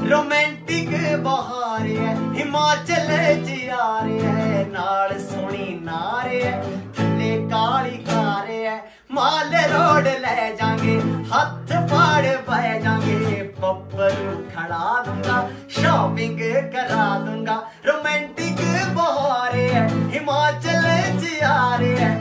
romantic बहार है हिमाचल च यार है नाल सोनी नार है थल्ले काली कार है माल रोड ले जांगे हथ फाड़ बह जांगे पप्परू खड़ा दूंगा शॉपिंग करा दूंगा रोमांटिक बहार है हिमाचल च यार है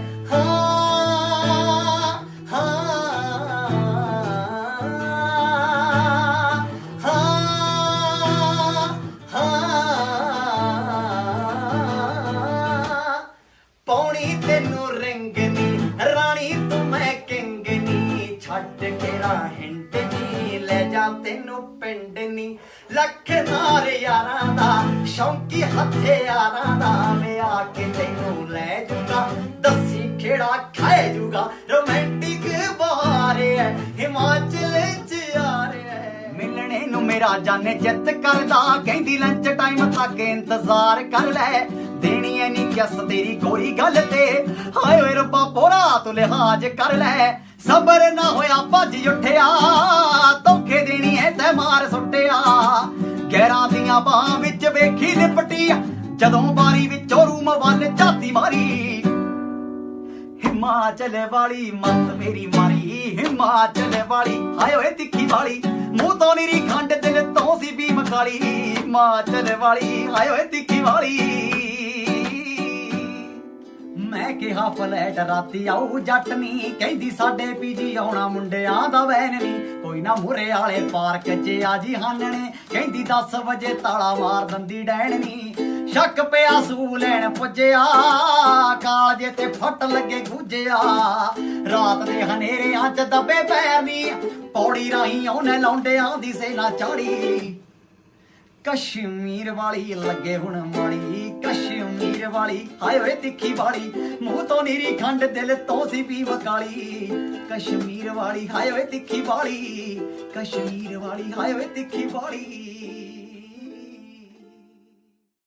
पौनी तेनू रिंग नी रानी तू मैं किंग नी छड्ड केड़ा हिंट नी ले जा तेनू पिंड नी लख नार यारां दा शौकी हथे यारां दा मैं आके तेनू ले जूगा दसी खेड़ा खाए जूगा रोमांटिक बहार है हिमाचल च यार है मिलने नू मेरा जाने चित करदा कहंदी लंच टाइम तक इंतजार कर ले देनी है नी किस तेरी कोई गल ते हाय ओए रब्बा पोरा तू लिहाज कर ले सबर ना होया भज उठिया धोखे देनी है ते मार सुटिया गैरां दियां बाहां विच वेखी लिपटी जदों बारी विचों रूम वल झाती मारी हिमाचल वाली मत मेरी मारी हिमाचल वाली हाय ओए तिखी वाली मुंह तो निरी खंड दिल तो सी भी मकाली हिमाचल वाली हाय ओए तिखी वाली मैं किहा फ्लैट राती आऊ जट नी कहंदी साडे पीजी आउणा मुंडियां दा वैन नी कोई ना मुरे आले पार्क च आजी हानने कहंदी 10 वजे ताला मार दंदी डैन नी शक पिया सू लैन पुज्जिया कालजे ते फट लगे गुज्जिया रात दे हनेरियां च दबे पैर नी पौड़ी राही ओने लौंडियां दी सेना चाड़ी कश्मीर वाली लगे हुण माड़ी कश्मीर वाली हाय ओए तिखी वाली मुंह तो नीरी खंड दिल तो सी भी वकाली कश्मीर वाली हाय ओए तिखी वाली कश्मीर वाली हाय ओए तिखी वाली